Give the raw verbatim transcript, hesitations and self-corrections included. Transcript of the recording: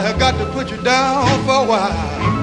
I got to put you down for a while.